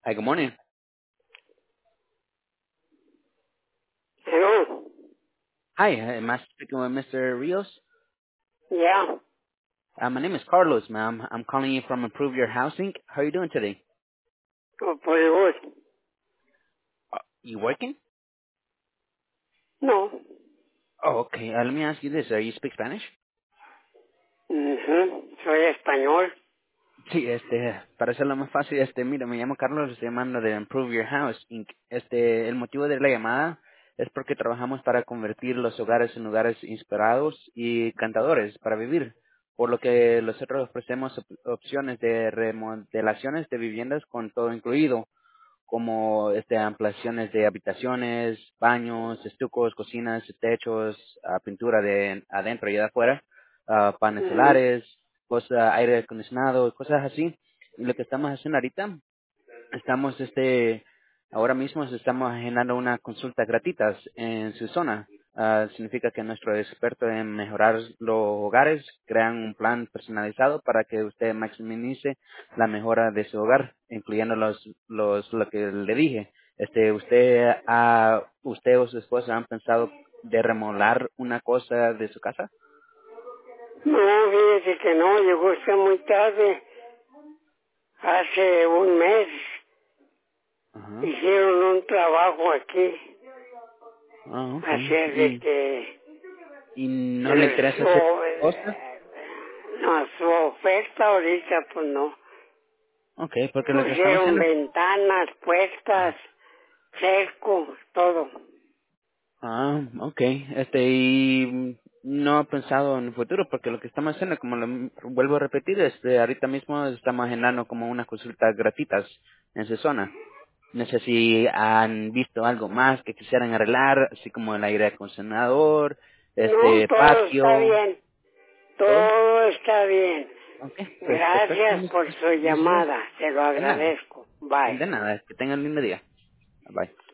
Hi, good morning. Hello. Hi, am I speaking with Mr. Rios? Yeah. My name is Carlos, ma'am. I'm calling you from Improve Your Housing. How are you doing today? Oh, por good. You working? No. Oh, okay. Let me ask you this. You speak Spanish? Soy español. Sí, para hacerlo más fácil, mira, me llamo Carlos, estoy llamando de Improve Your House Inc. El motivo de la llamada es porque trabajamos para convertir los hogares en lugares inspirados y encantadores para vivir, por lo que nosotros ofrecemos opciones de remodelaciones de viviendas con todo incluido, como ampliaciones de habitaciones, baños, estucos, cocinas, techos, pintura de adentro y de afuera, paneles Ujú. solares, aire acondicionado, cosas así. Y lo que estamos haciendo ahorita, estamos ahora mismo estamos agendando una consulta gratuitas en su zona. Significa que nuestro experto en mejorar los hogares crean un plan personalizado para que usted maximice la mejora de su hogar, incluyendo lo que le dije. Usted o su esposa han pensado de remodelar una cosa de su casa. No, fíjese que no, llegó usted muy tarde. Hace un mes Ajá. hicieron un trabajo aquí. Ah, Así okay. es de que ¿Y no le el, interesa hacer su, cosas? no, su oferta ahorita pues no. Okay, porque lo que estamos Pusieron haciendo. ventanas, puertas, cerco, todo. Okay. Y no he pensado en el futuro, porque lo que estamos haciendo, como lo vuelvo a repetir, ahorita mismo estamos agendando como unas consultas gratuitas en su zona. No sé si han visto algo más que quisieran arreglar, así como el aire acondicionador, No, todo está patio, bien. todo. Todo está bien. Okay, pues perfecto, Gracias por su Luis Ríos. llamada. Se lo De nada, agradezco. Bye. de nada, que tengan un lindo día. Bye.